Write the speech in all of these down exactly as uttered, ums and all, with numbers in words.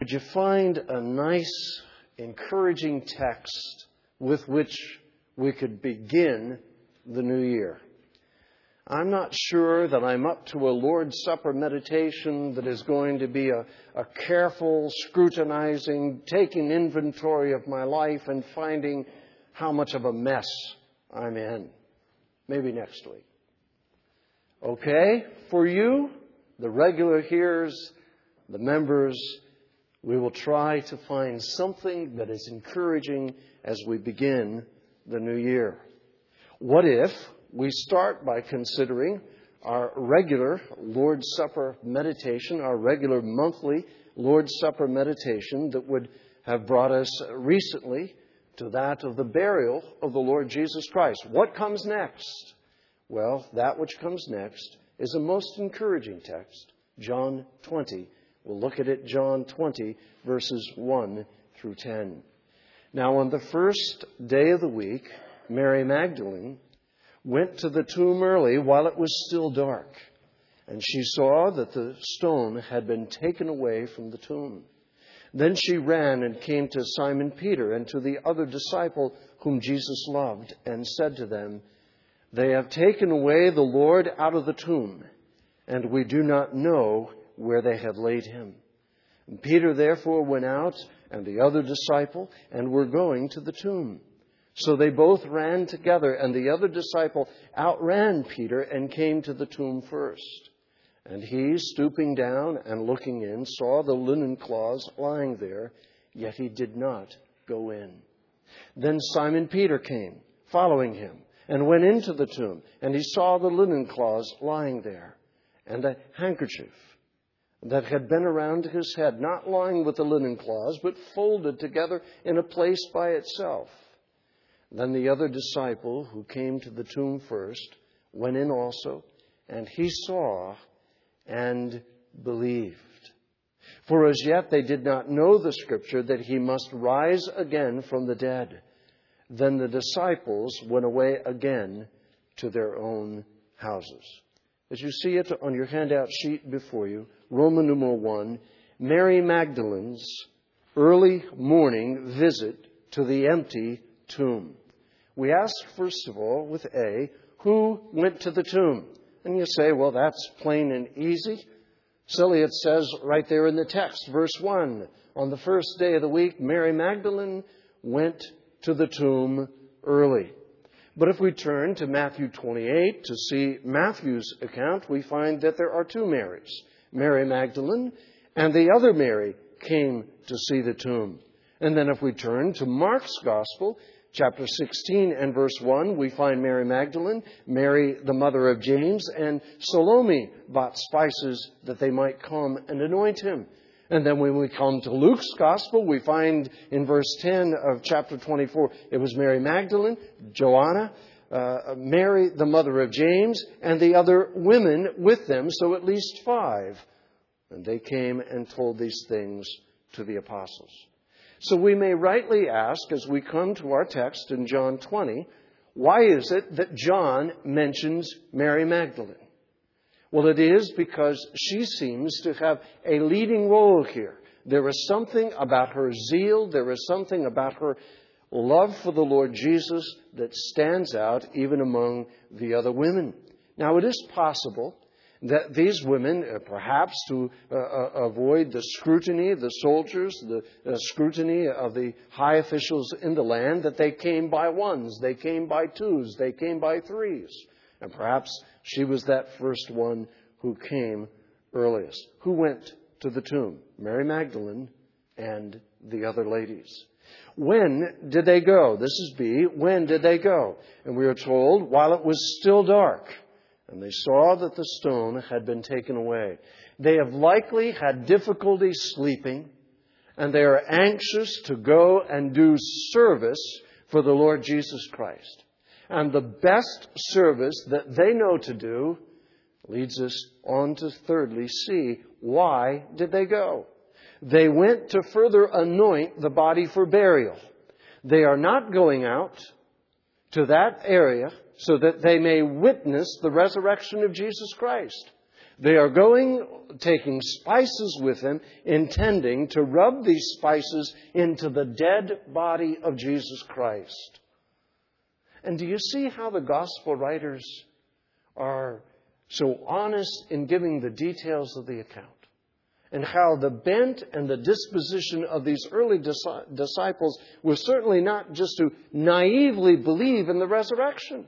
Could you find a nice, encouraging text with which we could begin the new year? I'm not sure that I'm up to a Lord's Supper meditation that is going to be a, a careful, scrutinizing, taking inventory of my life and finding how much of a mess I'm in. Maybe next week. Okay, for you, the regular hearers, the members, we will try to find something that is encouraging as we begin the new year. What if we start by considering our regular Lord's Supper meditation, our regular monthly Lord's Supper meditation that would have brought us recently to that of the burial of the Lord Jesus Christ. What comes next? Well, that which comes next is a most encouraging text, John twenty. We'll look at it, John twenty, verses one through ten. Now, on the first day of the week, Mary Magdalene went to the tomb early while it was still dark, and she saw that the stone had been taken away from the tomb. Then she ran and came to Simon Peter and to the other disciple whom Jesus loved, and said to them, "They have taken away the Lord out of the tomb, and we do not know where they have laid him." And Peter therefore went out, and the other disciple, and were going to the tomb. So they both ran together, and the other disciple outran Peter and came to the tomb first. And he, stooping down and looking in, saw the linen cloths lying there, yet he did not go in. Then Simon Peter came, following him, and went into the tomb, and he saw the linen cloths lying there, and a handkerchief that had been around his head, not lying with the linen cloths, but folded together in a place by itself. Then the other disciple, who came to the tomb first, went in also, and he saw and believed. For as yet they did not know the Scripture that he must rise again from the dead. Then the disciples went away again to their own houses. As you see it on your handout sheet before you, Roman numeral one, Mary Magdalene's early morning visit to the empty tomb. We ask, first of all, with A, who went to the tomb? And you say, well, that's plain and easy. Silly, it says right there in the text, verse one, on the first day of the week, Mary Magdalene went to the tomb early. But if we turn to Matthew twenty-eight to see Matthew's account, we find that there are two Marys. Mary Magdalene and the other Mary came to see the tomb. And then if we turn to Mark's Gospel, chapter sixteen and verse one, we find Mary Magdalene, Mary the mother of James, and Salome bought spices that they might come and anoint him. And then when we come to Luke's Gospel, we find in verse ten of chapter twenty-four, it was Mary Magdalene, Joanna, uh, Mary the mother of James, and the other women with them, so at least five. And they came and told these things to the apostles. So we may rightly ask, as we come to our text in John twenty, why is it that John mentions Mary Magdalene? Well, it is because she seems to have a leading role here. There is something about her zeal, there is something about her love for the Lord Jesus that stands out even among the other women. Now, it is possible that these women, uh, perhaps to uh, uh, avoid the scrutiny of the soldiers, the uh, scrutiny of the high officials in the land, that they came by ones, they came by twos, they came by threes. And perhaps she was that first one who came earliest. Who went to the tomb? Mary Magdalene and the other ladies. When did they go? This is B. When did they go? And we are told, while it was still dark. And they saw that the stone had been taken away. They have likely had difficulty sleeping, and they are anxious to go and do service for the Lord Jesus Christ. And the best service that they know to do leads us on to thirdly see, why did they go? They went to further anoint the body for burial. They are not going out to that area so that they may witness the resurrection of Jesus Christ. They are going, taking spices with them, intending to rub these spices into the dead body of Jesus Christ. And do you see how the gospel writers are so honest in giving the details of the account? And how the bent and the disposition of these early disciples was certainly not just to naively believe in the resurrection.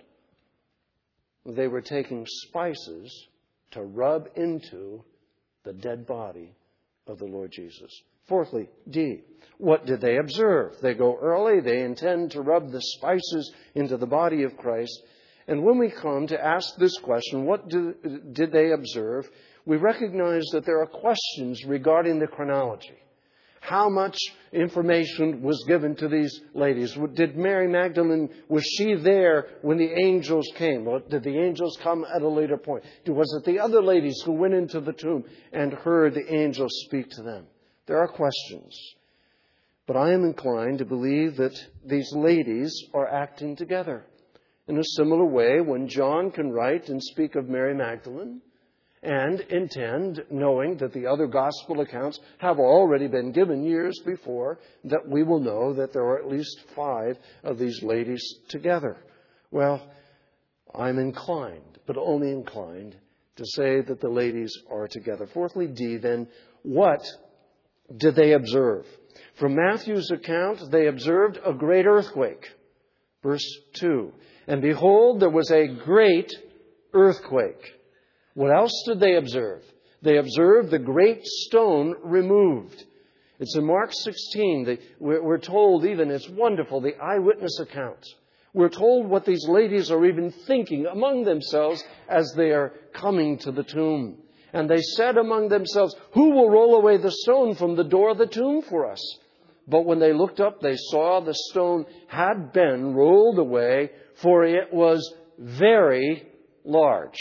They were taking spices to rub into the dead body of the Lord Jesus. Fourthly, D, what did they observe? They go early. They intend to rub the spices into the body of Christ. And when we come to ask this question, what do, did they observe? We recognize that there are questions regarding the chronology. How much information was given to these ladies? Did Mary Magdalene, was she there when the angels came? Or did the angels come at a later point? Was it the other ladies who went into the tomb and heard the angels speak to them? There are questions. But I am inclined to believe that these ladies are acting together. In a similar way, when John can write and speak of Mary Magdalene, and intend, knowing that the other gospel accounts have already been given years before, that we will know that there are at least five of these ladies together. Well, I'm inclined, but only inclined, to say that the ladies are together. Fourthly, D, then, what did they observe? From Matthew's account, they observed a great earthquake. Verse two, and behold, there was a great earthquake. What else did they observe? They observed the great stone removed. It's in Mark sixteen. The, we're, we're told even, it's wonderful, the eyewitness accounts. We're told what these ladies are even thinking among themselves as they are coming to the tomb. And they said among themselves, who will roll away the stone from the door of the tomb for us? But when they looked up, they saw the stone had been rolled away, for it was very large.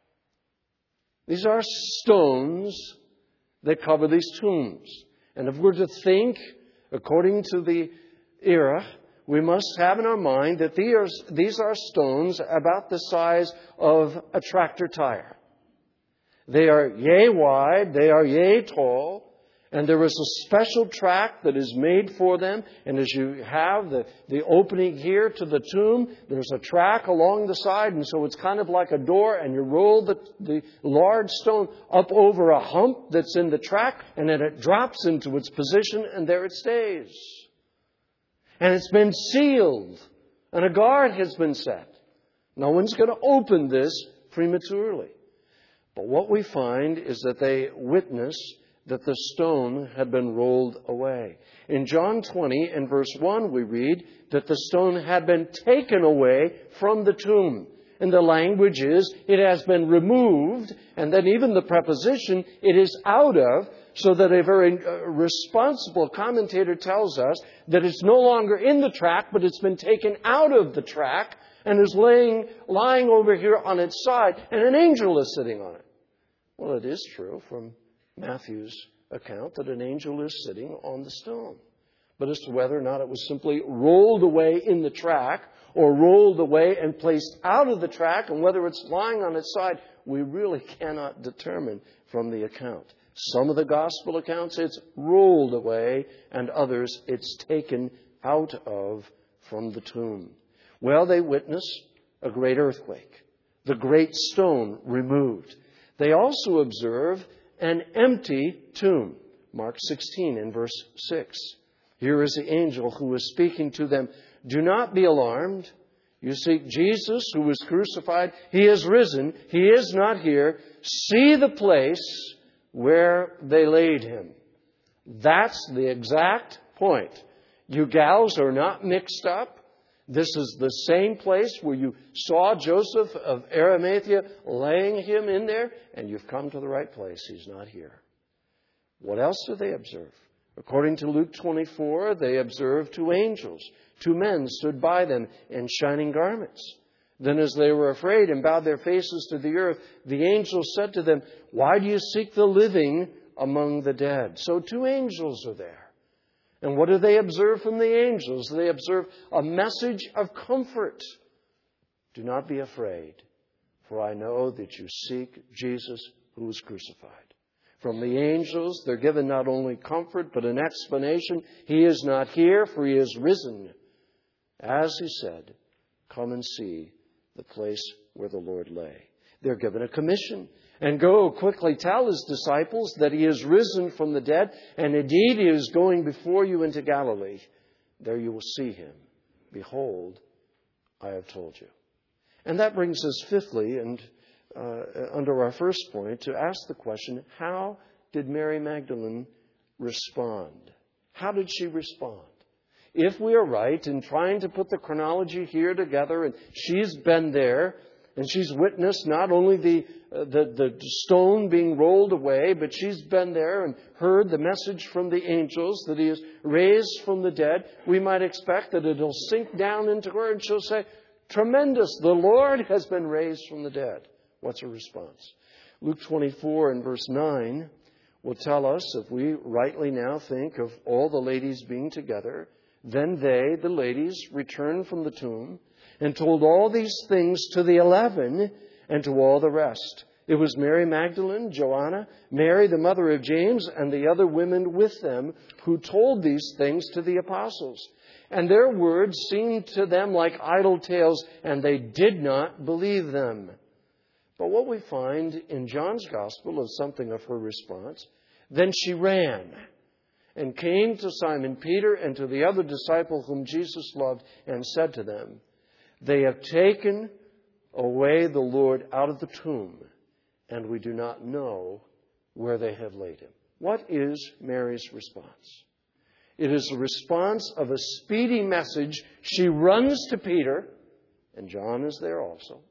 These are stones that cover these tombs. And if we're to think according to the era, we must have in our mind that these are stones about the size of a tractor tire. They are yea wide, they are yea tall, and there is a special track that is made for them. And as you have the, the opening here to the tomb, there's a track along the side. And so it's kind of like a door. And you roll the, the large stone up over a hump that's in the track. And then it drops into its position. And there it stays. And it's been sealed. And a guard has been set. No one's going to open this prematurely. But what we find is that they witness that the stone had been rolled away. In John twenty and verse one, we read that the stone had been taken away from the tomb. And the language is, it has been removed, and then even the preposition, it is out of, so that a very uh, responsible commentator tells us that it's no longer in the track, but it's been taken out of the track and is laying, lying over here on its side, and an angel is sitting on it. Well, it is true from Matthew's account that an angel is sitting on the stone. But as to whether or not it was simply rolled away in the track or rolled away and placed out of the track, and whether it's lying on its side, we really cannot determine from the account. Some of the gospel accounts, it's rolled away, and others, it's taken out of from the tomb. Well, they witness a great earthquake, the great stone removed. They also observe an empty tomb. Mark sixteen in verse six. Here is the angel who is speaking to them. Do not be alarmed. You seek Jesus who was crucified. He is risen. He is not here. See the place where they laid him. That's the exact point. You gals are not mixed up. This is the same place where you saw Joseph of Arimathea laying him in there, and you've come to the right place. He's not here. What else do they observe? According to Luke twenty-four, they observed two angels. Two men stood by them in shining garments. Then as they were afraid and bowed their faces to the earth, the angel said to them, why do you seek the living among the dead? So two angels are there. And what do they observe from the angels? They observe a message of comfort. Do not be afraid, for I know that you seek Jesus who was crucified. From the angels, they're given not only comfort, but an explanation. He is not here, for he is risen. As he said, come and see the place where the Lord lay. They're given a commission. And go quickly tell his disciples that he is risen from the dead, and indeed he is going before you into Galilee. There you will see him. Behold, I have told you. And that brings us fifthly, and uh, under our first point, to ask the question, how did Mary Magdalene respond? How did she respond? If we are right in trying to put the chronology here together, and she's been there, and she's witnessed not only the, uh, the, the stone being rolled away, but she's been there and heard the message from the angels that he is raised from the dead, we might expect that it'll sink down into her and she'll say, tremendous, the Lord has been raised from the dead. What's her response? Luke twenty-four and verse nine will tell us, if we rightly now think of all the ladies being together, then they, the ladies, returned from the tomb and told all these things to the eleven and to all the rest. It was Mary Magdalene, Joanna, Mary the mother of James, and the other women with them who told these things to the apostles. And their words seemed to them like idle tales, and they did not believe them. But what we find in John's Gospel is something of her response. Then she ran and came to Simon Peter and to the other disciple whom Jesus loved, and said to them, they have taken away the Lord out of the tomb, and we do not know where they have laid him. What is Mary's response? It is a response of a speedy message. She runs to Peter, and John is there also.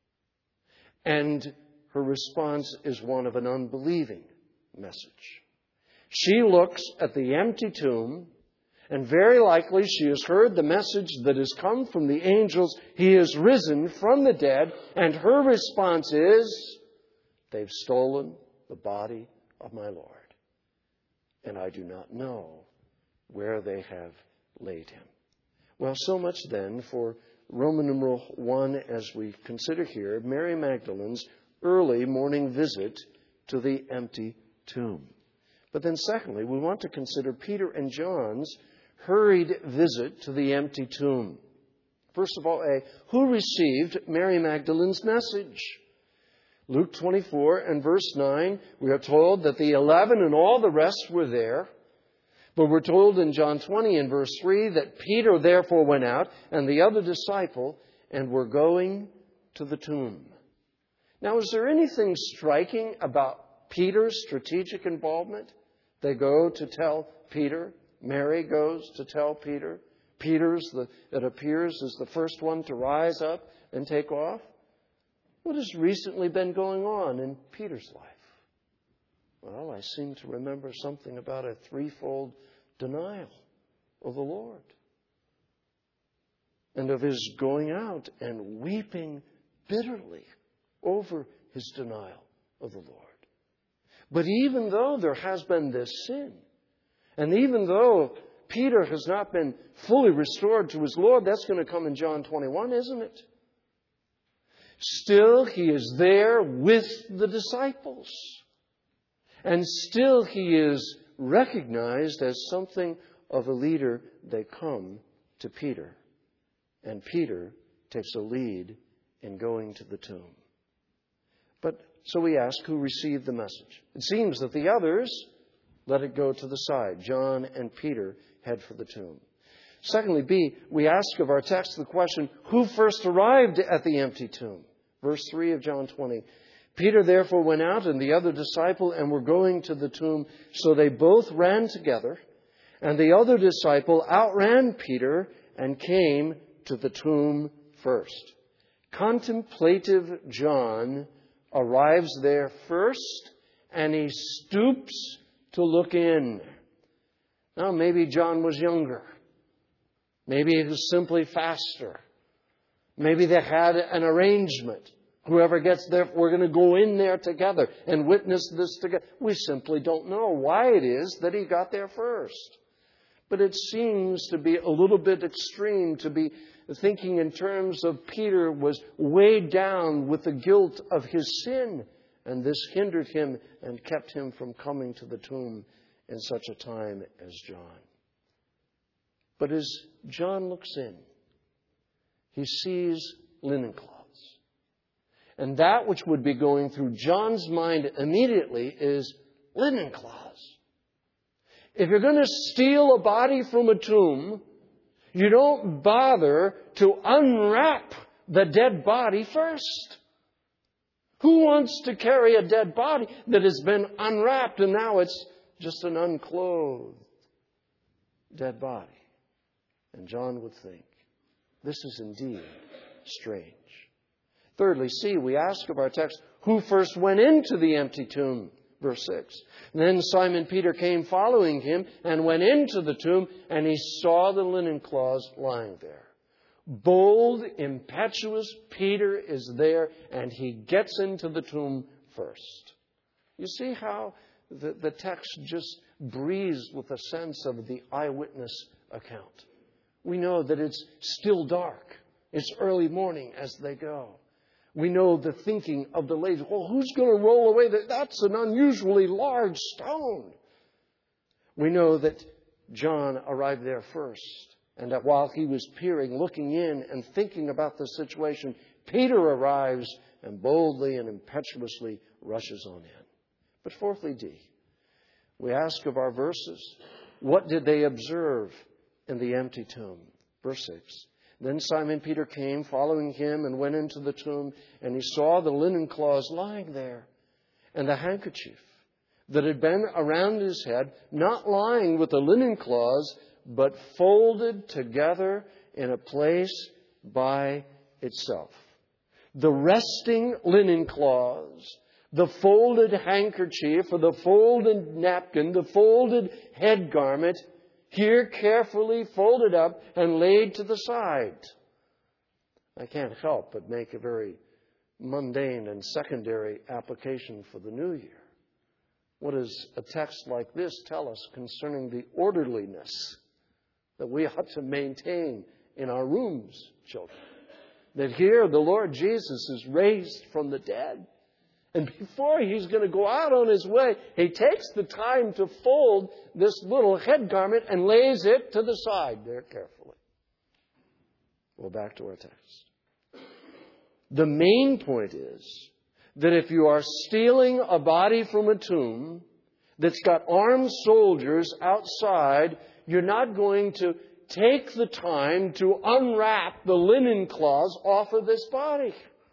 And her response is one of an unbelieving message. She looks at the empty tomb, and very likely she has heard the message that has come from the angels. He is risen from the dead. And her response is, they've stolen the body of my Lord, and I do not know where they have laid him. Well, so much then for Roman numeral one as we consider here Mary Magdalene's early morning visit to the empty tomb. But then secondly, we want to consider Peter and John's hurried visit to the empty tomb. First of all, A, who received Mary Magdalene's message? Luke twenty-four and verse nine, we are told that the eleven and all the rest were there. But we're told in John twenty and verse three that Peter therefore went out and the other disciple and were going to the tomb. Now, is there anything striking about Peter's strategic involvement? They go to tell Peter. Mary goes to tell Peter. Peter's, the, it appears, is the first one to rise up and take off. What has recently been going on in Peter's life? Well, I seem to remember something about a threefold denial of the Lord, and of his going out and weeping bitterly over his denial of the Lord. But even though there has been this sin, and even though Peter has not been fully restored to his Lord, that's going to come in John twenty-one, isn't it? Still, he is there with the disciples. And still he is recognized as something of a leader. They come to Peter. And Peter takes a lead in going to the tomb. But so we ask, who received the message? It seems that the others let it go to the side. John and Peter head for the tomb. Secondly, B, we ask of our text the question, who first arrived at the empty tomb? Verse three of John twenty. Peter therefore went out and the other disciple and were going to the tomb. So they both ran together. And the other disciple outran Peter and came to the tomb first. Contemplative John arrives there first, and he stoops to look in. Now, maybe John was younger. Maybe it was simply faster. Maybe they had an arrangement. Whoever gets there, we're going to go in there together and witness this together. We simply don't know why it is that he got there first. But it seems to be a little bit extreme to be thinking in terms of Peter was weighed down with the guilt of his sin and this hindered him and kept him from coming to the tomb in such a time as John. But as John looks in, he sees linen cloths. And that which would be going through John's mind immediately is linen cloths. If you're going to steal a body from a tomb, you don't bother to unwrap the dead body first. Who wants to carry a dead body that has been unwrapped and now it's just an unclothed dead body? And John would think, this is indeed strange. Thirdly, see, we ask of our text, who first went into the empty tomb? Verse six. Then Simon Peter came following him and went into the tomb, and he saw the linen cloths lying there. Bold, impetuous Peter is there, and he gets into the tomb first. You see how the, the text just breathes with a sense of the eyewitness account. We know that it's still dark. It's early morning as they go. We know the thinking of the ladies. Well, who's going to roll away? That? That's an unusually large stone. We know that John arrived there first. And that while he was peering, looking in, and thinking about the situation, Peter arrives and boldly and impetuously rushes on in. But fourthly, D, we ask of our verses, what did they observe in the empty tomb? Verse six. Then Simon Peter came, following him, and went into the tomb, and he saw the linen cloths lying there, and the handkerchief that had been around his head, not lying with the linen cloths, but folded together in a place by itself. The resting linen cloths, the folded handkerchief, or the folded napkin, the folded head garment, here carefully folded up and laid to the side. I can't help but make a very mundane and secondary application for the new year. What does a text like this tell us concerning the orderliness that we ought to maintain in our rooms, children? That here the Lord Jesus is raised from the dead. And before he's going to go out on his way, he takes the time to fold this little head garment and lays it to the side there carefully. Well, back to our text. The main point is that if you are stealing a body from a tomb that's got armed soldiers outside, you're not going to take the time to unwrap the linen cloths off of this body.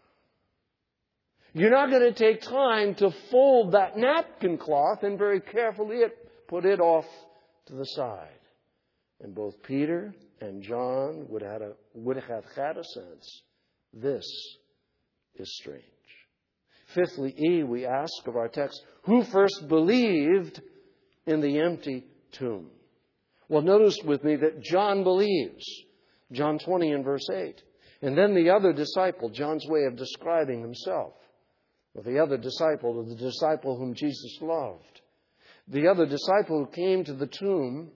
You're not going to take time to fold that napkin cloth and very carefully put it off to the side. And both Peter and John would have, a, would have had a sense, this is strange. Fifthly, E, we ask of our text, who first believed in the empty tomb? Well, notice with me that John believes. John twenty and verse eight. And then the other disciple, John's way of describing himself. Well, the other disciple, the disciple whom Jesus loved. The other disciple who came to the tomb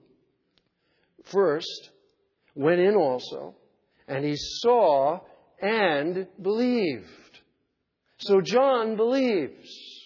first went in also, and he saw and believed. So John believes.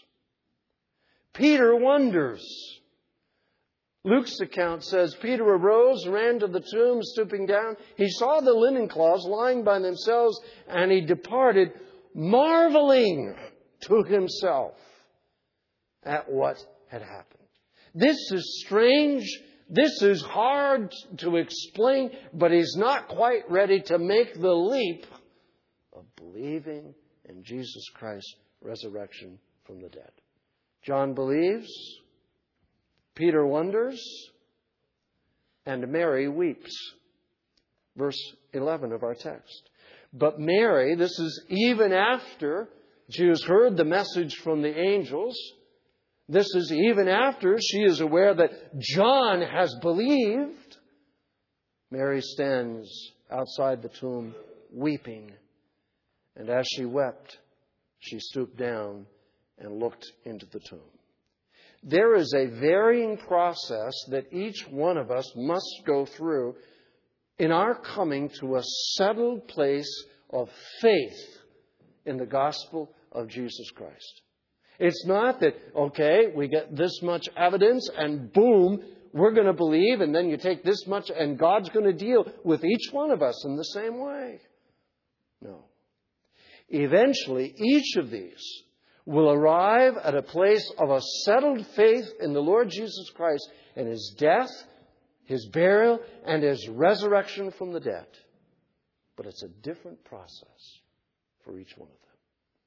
Peter wonders. Luke's account says, Peter arose, ran to the tomb, stooping down. He saw the linen cloths lying by themselves, and he departed, marveling to himself at what had happened. This is strange. This is hard to explain, but he's not quite ready to make the leap of believing in Jesus Christ's resurrection from the dead. John believes, Peter wonders, and Mary weeps. Verse eleven of our text. But Mary, this is even after she has heard the message from the angels. This is even after she is aware that John has believed. Mary stands outside the tomb weeping. And as she wept, she stooped down and looked into the tomb. There is a varying process that each one of us must go through in our coming to a settled place of faith in the gospel of Jesus Christ. It's not that, okay, we get this much evidence and boom, we're going to believe, and then you take this much and God's going to deal with each one of us in the same way. No. Eventually, each of these will arrive at a place of a settled faith in the Lord Jesus Christ and His death, His burial, and His resurrection from the dead. But it's a different process for each one of them.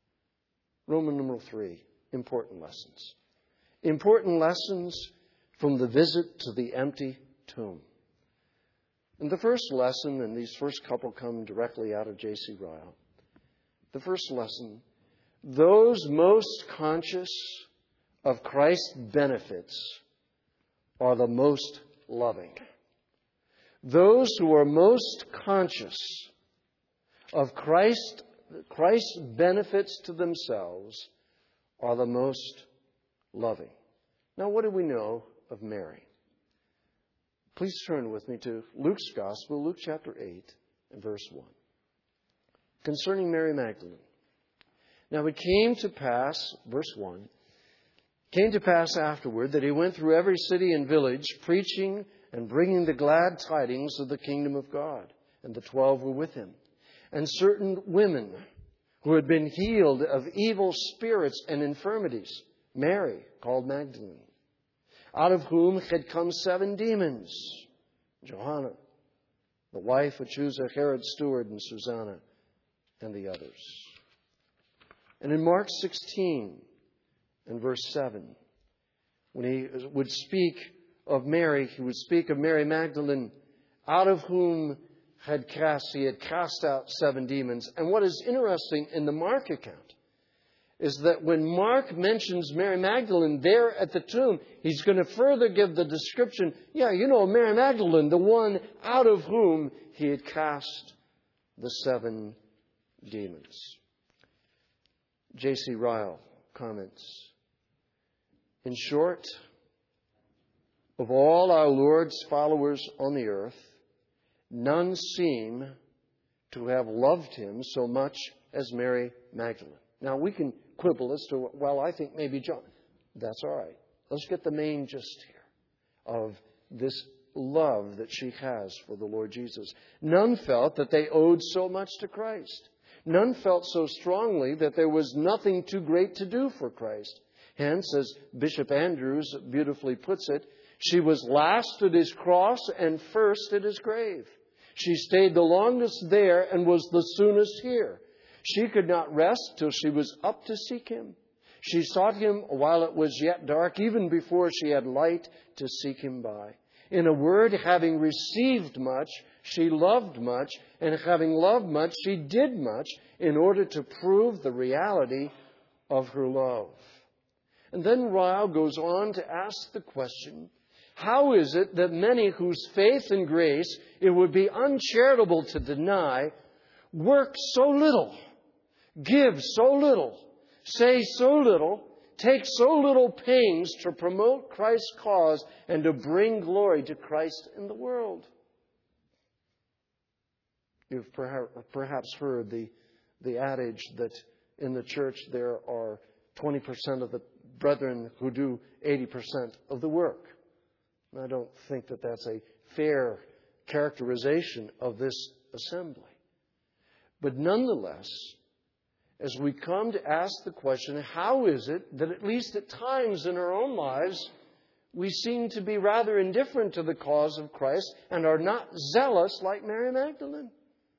Roman numeral three, important lessons. Important lessons from the visit to the empty tomb. And the first lesson, and these first couple come directly out of J C Ryle. The first lesson, those most conscious of Christ's benefits are the most loving. Those who are most conscious of Christ, Christ's benefits to themselves are the most loving. Now, what do we know of Mary? Please turn with me to Luke's Gospel, Luke chapter eight and verse one. Concerning Mary Magdalene. Now it came to pass, verse one, came to pass afterward that he went through every city and village, preaching and bringing the glad tidings of the kingdom of God. And the twelve were with him. And certain women who had been healed of evil spirits and infirmities, Mary, called Magdalene, out of whom had come seven demons, Johanna, the wife of Chuza, Herod's steward, and Susanna, and the others. And in Mark sixteen and verse seven, when he would speak of Mary, he would speak of Mary Magdalene, out of whom had cast, he had cast out seven demons. And what is interesting in the Mark account is that when Mark mentions Mary Magdalene there at the tomb, he's going to further give the description, yeah, you know, Mary Magdalene, the one out of whom he had cast the seven demons. J C Ryle comments, in short, of all our Lord's followers on the earth, none seem to have loved him so much as Mary Magdalene. Now, we can quibble as to, well, I think maybe John. That's all right. Let's get the main gist here of this love that she has for the Lord Jesus. None felt that they owed so much to Christ. None felt so strongly that there was nothing too great to do for Christ. Hence, as Bishop Andrews beautifully puts it, she was last at his cross and first at his grave. She stayed the longest there and was the soonest here. She could not rest till she was up to seek him. She sought him while it was yet dark, even before she had light to seek him by. In a word, having received much, she loved much, and having loved much, she did much in order to prove the reality of her love. And then Ryle goes on to ask the question, how is it that many whose faith and grace it would be uncharitable to deny work so little, give so little, say so little, take so little pains to promote Christ's cause and to bring glory to Christ in the world? You've perhaps heard the, the adage that in the church there are twenty percent of the brethren who do eighty percent of the work. And I don't think that that's a fair characterization of this assembly. But nonetheless, as we come to ask the question, how is it that at least at times in our own lives, we seem to be rather indifferent to the cause of Christ and are not zealous like Mary Magdalene?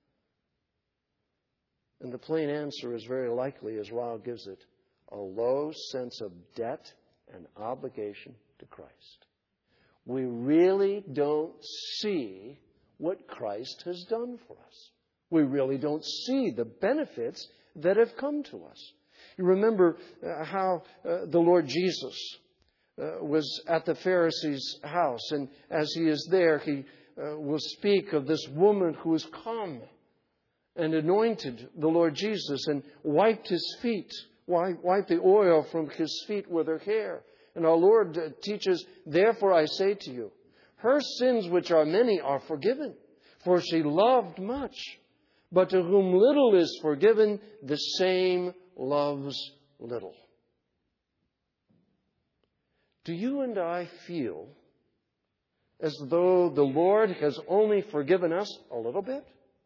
And the plain answer is very likely, as Ryle gives it, a low sense of debt and obligation to Christ. We really don't see what Christ has done for us. We really don't see the benefits that have come to us. You remember uh, how uh, the Lord Jesus uh, was at the Pharisee's house, and as he is there, he uh, will speak of this woman who has come and anointed the Lord Jesus and wiped his feet, wiped the oil from his feet with her hair. And our Lord teaches, therefore I say to you, her sins, which are many, are forgiven, for she loved much. But to whom little is forgiven, the same loves little. Do you and I feel as though the Lord has only forgiven us a little bit?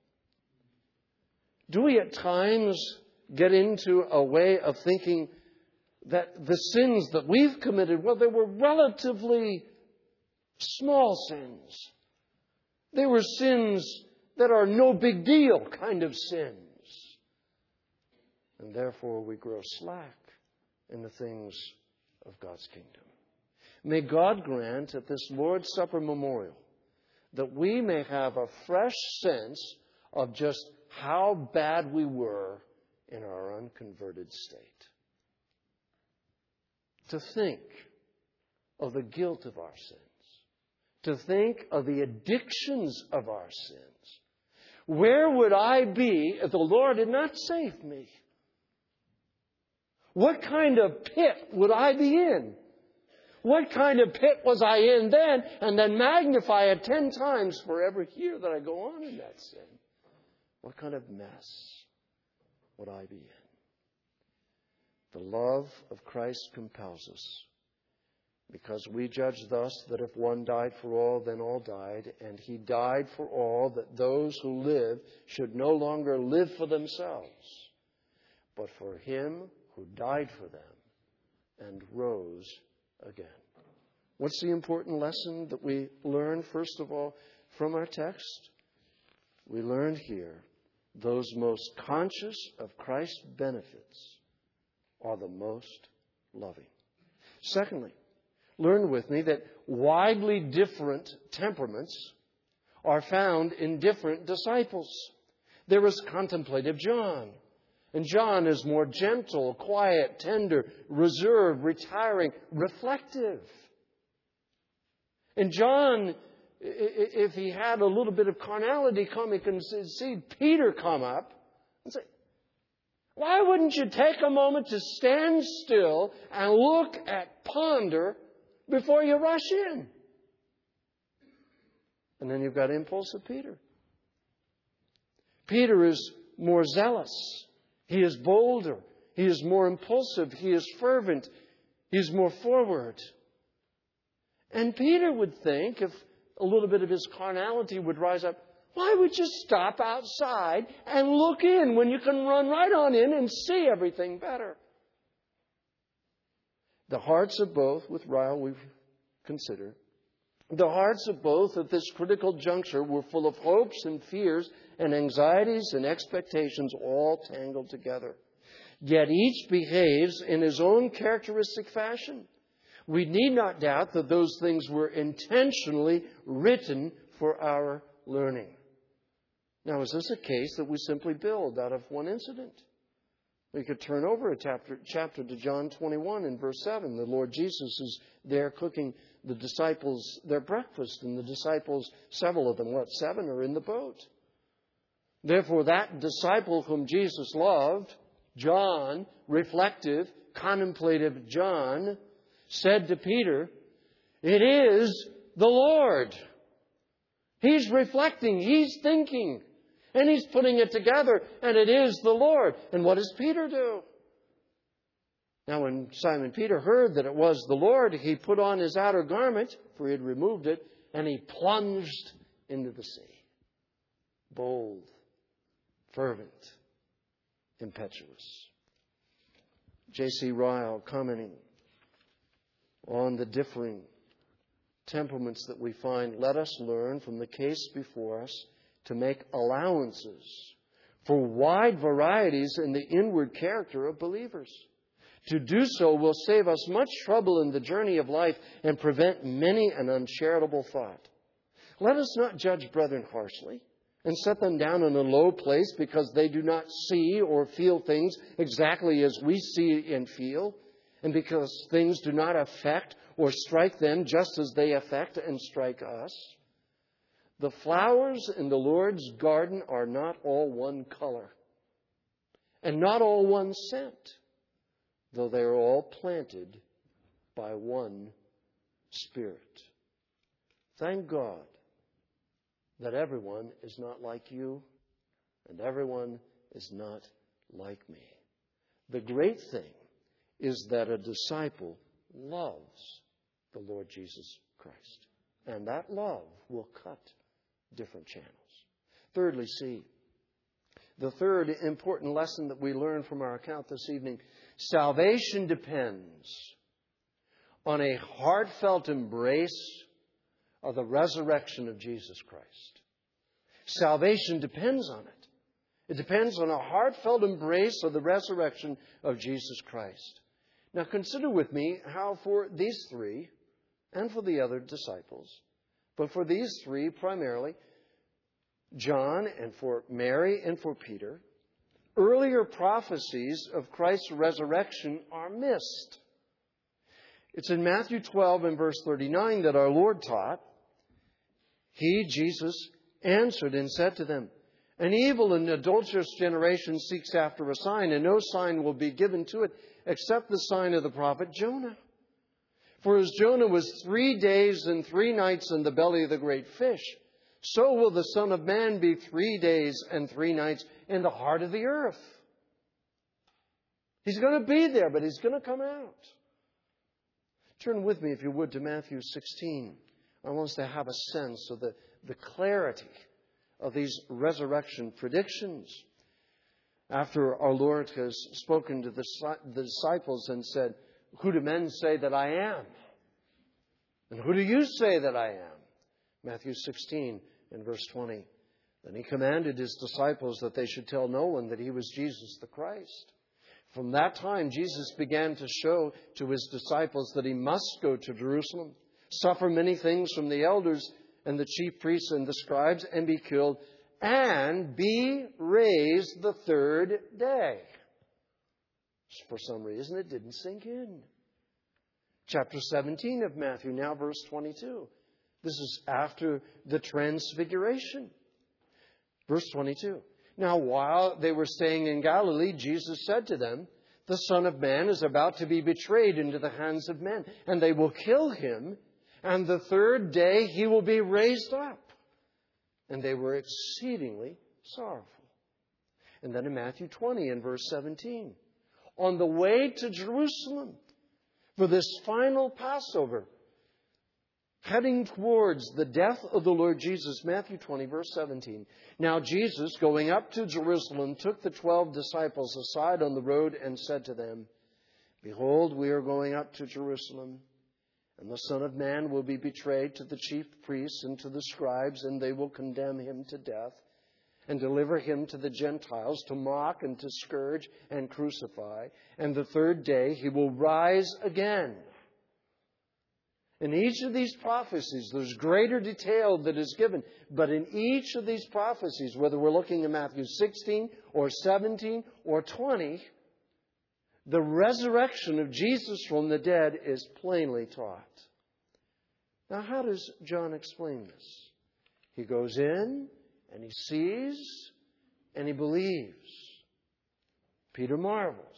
Do we at times get into a way of thinking that the sins that we've committed, well, they were relatively small sins. They were sins that are no big deal kind of sins. And therefore we grow slack in the things of God's kingdom. May God grant at this Lord's Supper memorial that we may have a fresh sense of just how bad we were in our unconverted state. To think of the guilt of our sins. To think of the addictions of our sins. Where would I be if the Lord had not saved me? What kind of pit would I be in? What kind of pit was I in then? And then magnify it ten times for every year that I go on in that sin. What kind of mess would I be in? The love of Christ compels us, because we judge thus that if one died for all, then all died, and He died for all, that those who live should no longer live for themselves, but for Him who died for them and rose again. What's the important lesson that we learn, first of all, from our text? We learned here those most conscious of Christ's benefits are the most loving. Secondly, learn with me that widely different temperaments are found in different disciples. There is contemplative John. And John is more gentle, quiet, tender, reserved, retiring, reflective. And John, if he had a little bit of carnality come, he can see Peter come up and say, why wouldn't you take a moment to stand still and look at, ponder, before you rush in? And then you've got impulsive Peter. Peter is more zealous. He is bolder. He is more impulsive. He is fervent. He is more forward. And Peter would think, if a little bit of his carnality would rise up, why would you stop outside and look in when you can run right on in and see everything better? The hearts of both, with Ryle we've considered, the hearts of both at this critical juncture were full of hopes and fears and anxieties and expectations all tangled together. Yet each behaves in his own characteristic fashion. We need not doubt that those things were intentionally written for our learning. Now, is this a case that we simply build out of one incident? We could turn over a chapter, chapter to John twenty-one in verse seven. The Lord Jesus is there cooking the disciples their breakfast, and the disciples, several of them, what, seven, are in the boat. Therefore, that disciple whom Jesus loved, John, reflective, contemplative John, said to Peter, it is the Lord. He's reflecting, he's thinking, and he's putting it together, and it is the Lord. And what does Peter do? Now, when Simon Peter heard that it was the Lord, he put on his outer garment, for he had removed it, and he plunged into the sea. Bold, fervent, impetuous. J C Ryle, commenting on the differing temperaments that we find, let us learn from the case before us to make allowances for wide varieties in the inward character of believers. To do so will save us much trouble in the journey of life and prevent many an uncharitable thought. Let us not judge brethren harshly and set them down in a low place because they do not see or feel things exactly as we see and feel, and because things do not affect or strike them just as they affect and strike us. The flowers in the Lord's garden are not all one color and not all one scent, though they are all planted by one Spirit. Thank God that everyone is not like you and everyone is not like me. The great thing is that a disciple loves the Lord Jesus Christ. And that love will cut different channels. Thirdly, see, the third important lesson that we learn from our account this evening, salvation depends on a heartfelt embrace of the resurrection of Jesus Christ. Salvation depends on it. It depends on a heartfelt embrace of the resurrection of Jesus Christ. Now consider with me how for these three, and for the other disciples, but for these three primarily, John and for Mary and for Peter, earlier prophecies of Christ's resurrection are missed. It's in Matthew twelve and verse thirty-nine that our Lord taught, He, Jesus, answered and said to them, An evil and adulterous generation seeks after a sign, and no sign will be given to it except the sign of the prophet Jonah. For as Jonah was three days and three nights in the belly of the great fish, so will the Son of Man be three days and three nights in the heart of the earth. He's going to be there, but He's going to come out. Turn with me, if you would, to Matthew sixteen. I want us to have a sense of the, the clarity of these resurrection predictions. After our Lord has spoken to the, the disciples and said, Who do men say that I am? And who do you say that I am? Matthew sixteen and verse twenty. Then He commanded His disciples that they should tell no one that He was Jesus the Christ. From that time, Jesus began to show to His disciples that He must go to Jerusalem, suffer many things from the elders and the chief priests and the scribes, and be killed, and be raised the third day. For some reason, it didn't sink in. Chapter seventeen of Matthew, now verse twenty-two. This is after the transfiguration. Verse twenty-two. Now, while they were staying in Galilee, Jesus said to them, The Son of Man is about to be betrayed into the hands of men, and they will kill Him, and the third day He will be raised up. And they were exceedingly sorrowful. And then in Matthew twenty and verse seventeen, on the way to Jerusalem for this final Passover, heading towards the death of the Lord Jesus, Matthew twenty, verse seventeen. Now Jesus, going up to Jerusalem, took the twelve disciples aside on the road and said to them, Behold, we are going up to Jerusalem, and the Son of Man will be betrayed to the chief priests and to the scribes, and they will condemn Him to death and deliver Him to the Gentiles to mock and to scourge and crucify. And the third day He will rise again. In each of these prophecies, there's greater detail that is given. But in each of these prophecies, whether we're looking at Matthew sixteen or seventeen or twenty, the resurrection of Jesus from the dead is plainly taught. Now, how does John explain this? He goes in and he sees and he believes. Peter marvels.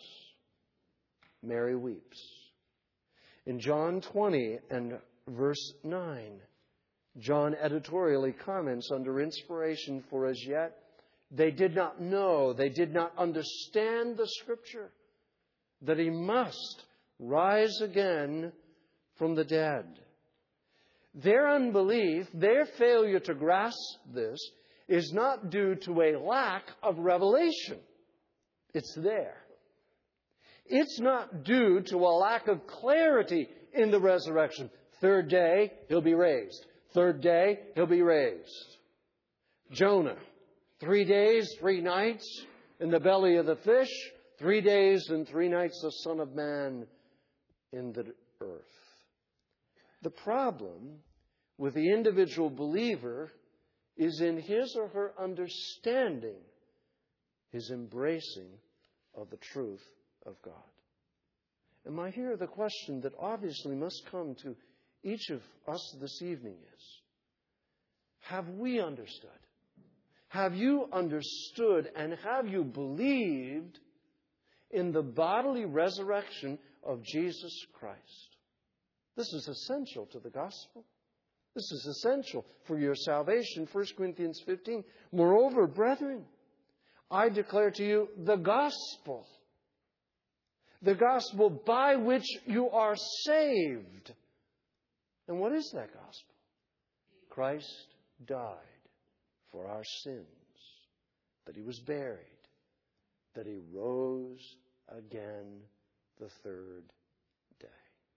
Mary weeps. In John twenty and verse nine, John editorially comments under inspiration, for as yet they did not know, they did not understand the Scripture, that He must rise again from the dead. Their unbelief, their failure to grasp this, is not due to a lack of revelation. It's there. It's not due to a lack of clarity in the resurrection. Third day, He'll be raised. Third day, He'll be raised. Jonah, three days, three nights in the belly of the fish. Three days and three nights the Son of Man in the earth. The problem with the individual believer is in his or her understanding, his embracing of the truth of God. And my here the question that obviously must come to each of us this evening is, have we understood? Have you understood and have you believed in the bodily resurrection of Jesus Christ? This is essential to the gospel. This is essential for your salvation. First Corinthians fifteen. Moreover, brethren, I declare to you the gospel. The gospel by which you are saved. And what is that gospel? Christ died for our sins, that He was buried, that He rose again the third day.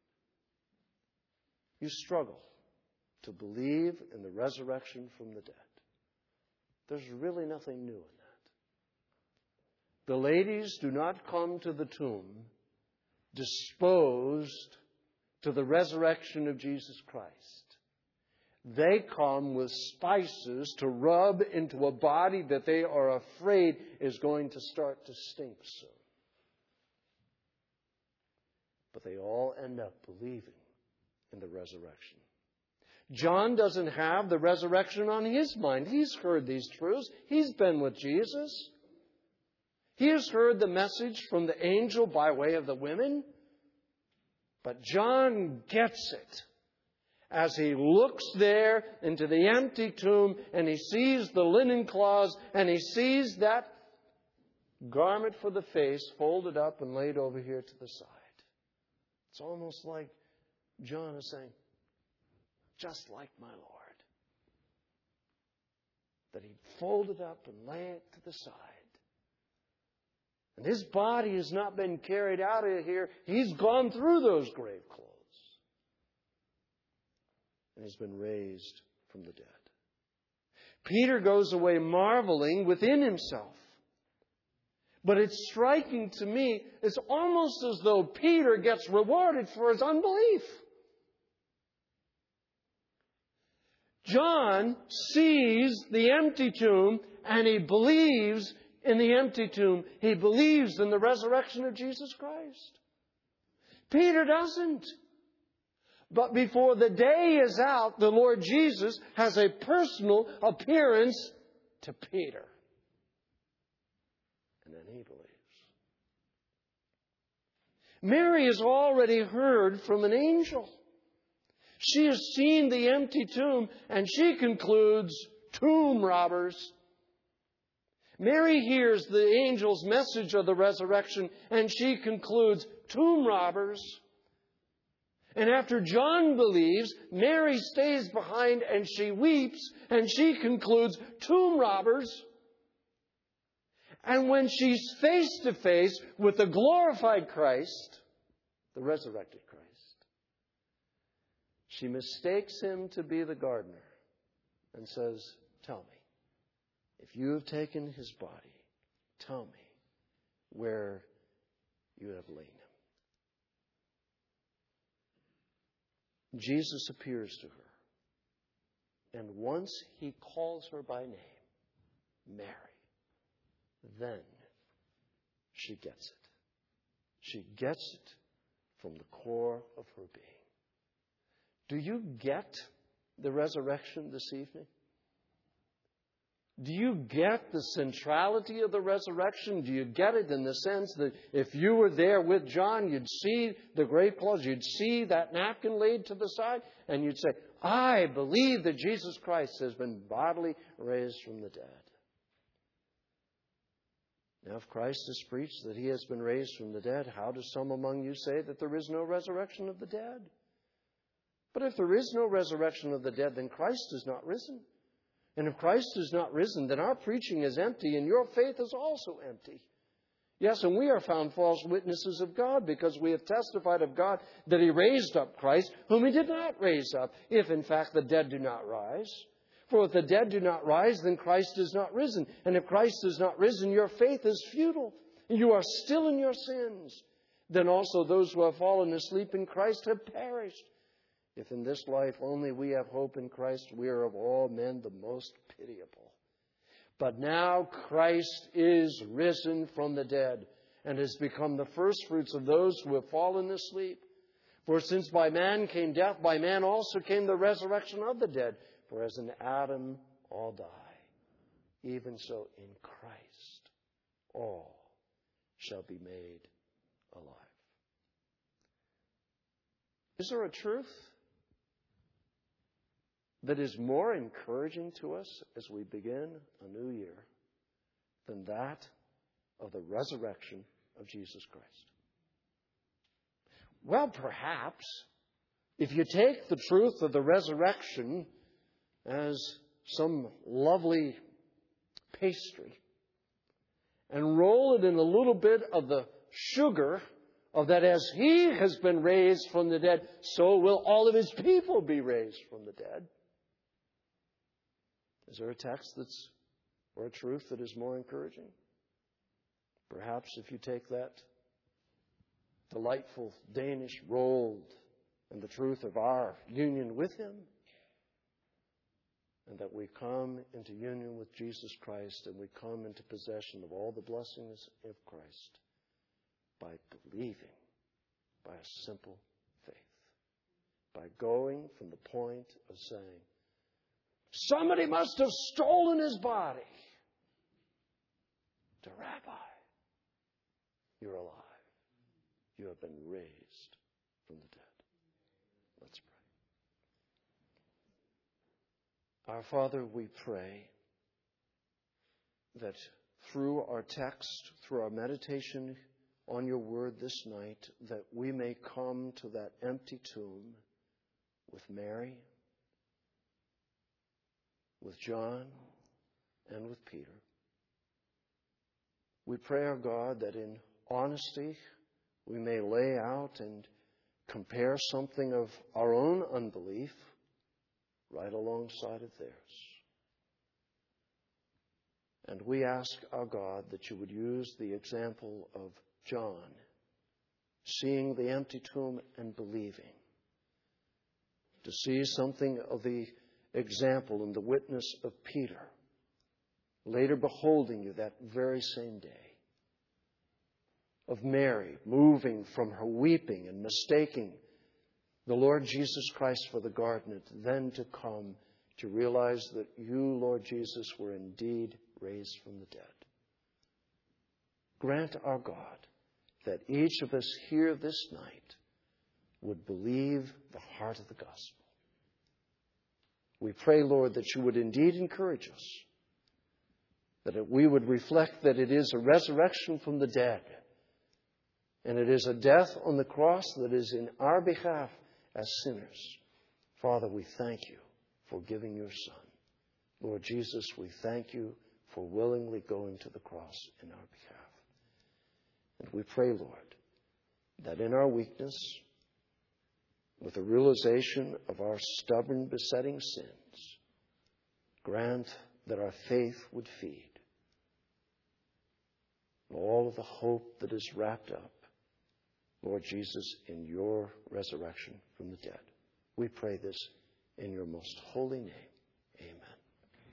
You struggle to believe in the resurrection from the dead. There's really nothing new in that. The ladies do not come to the tomb disposed to the resurrection of Jesus Christ. They come with spices to rub into a body that they are afraid is going to start to stink soon. But they all end up believing in the resurrection. John doesn't have the resurrection on his mind. He's heard these truths. He's been with Jesus. He has heard the message from the angel by way of the women. But John gets it as he looks there into the empty tomb and he sees the linen cloths and he sees that garment for the face folded up and laid over here to the side. It's almost like John is saying, just like my Lord, that He'd fold it up and lay it to the side. And His body has not been carried out of here. He's gone through those grave clothes. And He's been raised from the dead. Peter goes away marveling within himself. But it's striking to me, it's almost as though Peter gets rewarded for his unbelief. John sees the empty tomb and he believes in the empty tomb. He believes in the resurrection of Jesus Christ. Peter doesn't. But before the day is out, the Lord Jesus has a personal appearance to Peter. And then he believes. Mary has already heard from an angel. She has seen the empty tomb and she concludes, tomb robbers. Mary hears the angel's message of the resurrection and she concludes, tomb robbers. And after John believes, Mary stays behind and she weeps and she concludes, tomb robbers. And when she's face to face with the glorified Christ, the resurrected Christ, she mistakes Him to be the gardener and says, tell me, if you have taken His body, tell me where you have laid Him. Jesus appears to her. And once He calls her by name, Mary, then she gets it. She gets it from the core of her being. Do you get the resurrection this evening? Do you get the centrality of the resurrection? Do you get it in the sense that if you were there with John, you'd see the grave clothes, you'd see that napkin laid to the side, and you'd say, I believe that Jesus Christ has been bodily raised from the dead. Now, if Christ has preached that He has been raised from the dead, how do some among you say that there is no resurrection of the dead? But if there is no resurrection of the dead, then Christ is not risen. And if Christ is not risen, then our preaching is empty and your faith is also empty. Yes, and we are found false witnesses of God because we have testified of God that He raised up Christ, whom He did not raise up, if in fact the dead do not rise. For if the dead do not rise, then Christ is not risen. And if Christ is not risen, your faith is futile. And you are still in your sins. Then also those who have fallen asleep in Christ have perished. If in this life only we have hope in Christ, we are of all men the most pitiable. But now Christ is risen from the dead and has become the firstfruits of those who have fallen asleep. For since by man came death, by man also came the resurrection of the dead. For as in Adam all die, even so in Christ all shall be made alive. Is there a truth that is more encouraging to us as we begin a new year than that of the resurrection of Jesus Christ? Well, perhaps If you take the truth of the resurrection as some lovely pastry and roll it in a little bit of the sugar of that as He has been raised from the dead, so will all of His people be raised from the dead. Is there a text that's, or a truth that is more encouraging? Perhaps if you take that delightful Danish rolled and the truth of our union with Him, and that we come into union with Jesus Christ and we come into possession of all the blessings of Christ by believing, by a simple faith, by going from the point of saying, somebody must have stolen His body, to Rabbi, you're alive. You have been raised from the dead. Let's pray. Our Father, we pray that through our text, through our meditation on your word this night, that we may come to that empty tomb with Mary, with John, and with Peter. We pray, our God, that in honesty we may lay out and compare something of our own unbelief right alongside of theirs. And we ask, our God, that you would use the example of John, seeing the empty tomb and believing, to see something of the example and the witness of Peter, later beholding you that very same day, of Mary moving from her weeping and mistaking the Lord Jesus Christ for the gardener, then to come to realize that you, Lord Jesus, were indeed raised from the dead. Grant, our God, that each of us here this night would believe the heart of the gospel. We pray, Lord, that you would indeed encourage us, that we would reflect that it is a resurrection from the dead, and it is a death on the cross that is in our behalf as sinners. Father, we thank you for giving your Son. Lord Jesus, we thank you for willingly going to the cross in our behalf. And we pray, Lord, that in our weakness, with the realization of our stubborn, besetting sins, grant that our faith would feed all of the hope that is wrapped up, Lord Jesus, in your resurrection from the dead. We pray this in your most holy name. Amen.